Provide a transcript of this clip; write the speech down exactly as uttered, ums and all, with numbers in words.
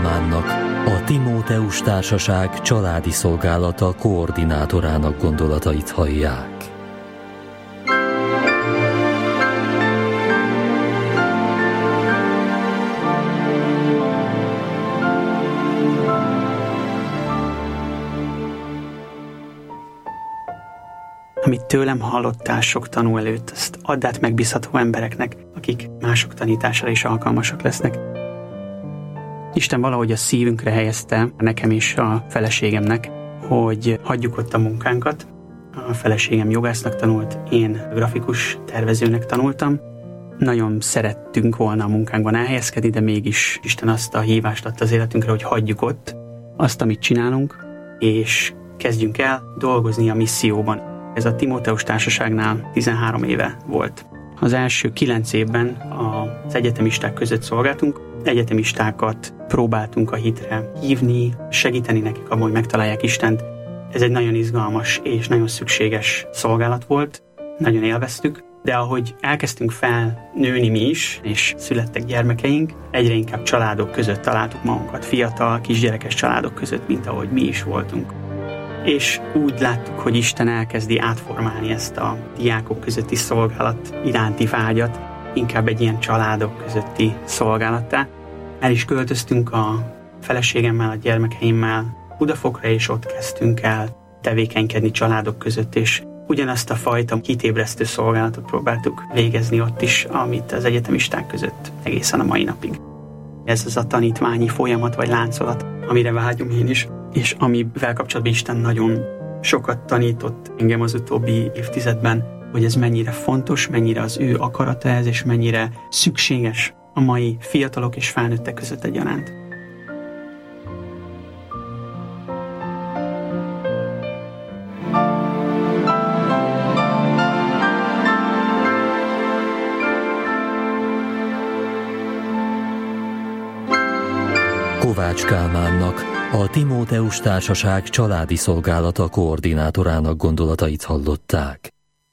Kálmánnak, a Timóteus Társaság családi szolgálata koordinátorának gondolatait hallják. Amit tőlem hallottál sok tanú előtt, azt add át megbízható embereknek, akik mások tanítására is alkalmasak lesznek. Isten valahogy a szívünkre helyezte, nekem és a feleségemnek, hogy hagyjuk ott a munkánkat. A feleségem jogásznak tanult, én grafikus tervezőnek tanultam. Nagyon szerettünk volna a munkánkban elhelyezkedni, de mégis Isten azt a hívást adta az életünkre, hogy hagyjuk ott azt, amit csinálunk, és kezdjünk el dolgozni a misszióban. Ez a Timóteus Társaságnál tizenhárom éve volt. Az első kilenc évben az egyetemisták között szolgáltunk, egyetemistákat próbáltunk a hitre hívni, segíteni nekik abban, hogy megtalálják Istent. Ez egy nagyon izgalmas és nagyon szükséges szolgálat volt, nagyon élveztük, de ahogy elkezdtünk felnőni mi is, és születtek gyermekeink, egyre inkább családok között találtuk magunkat, fiatal, kisgyerekes családok között, mint ahogy mi is voltunk. És úgy láttuk, hogy Isten elkezdi átformálni ezt a diákok közötti szolgálat iránti vágyat, inkább egy ilyen családok közötti szolgálattá. El is költöztünk a feleségemmel, a gyermekeimmel Budafokra, és ott kezdtünk el tevékenykedni családok között, és ugyanazt a fajta hitébresztő szolgálatot próbáltuk végezni ott is, amit az egyetemisták között egészen a mai napig. Ez az a tanítványi folyamat vagy láncolat, amire vágyom én is, és amivel kapcsolatban Isten nagyon sokat tanított engem az utóbbi évtizedben, hogy ez mennyire fontos, mennyire az ő akarata ez, és mennyire szükséges a mai fiatalok és felnőttek között egyaránt. Kovács Kálmánnak, a Timóteus Társaság családi szolgálata koordinátorának gondolatait hallották.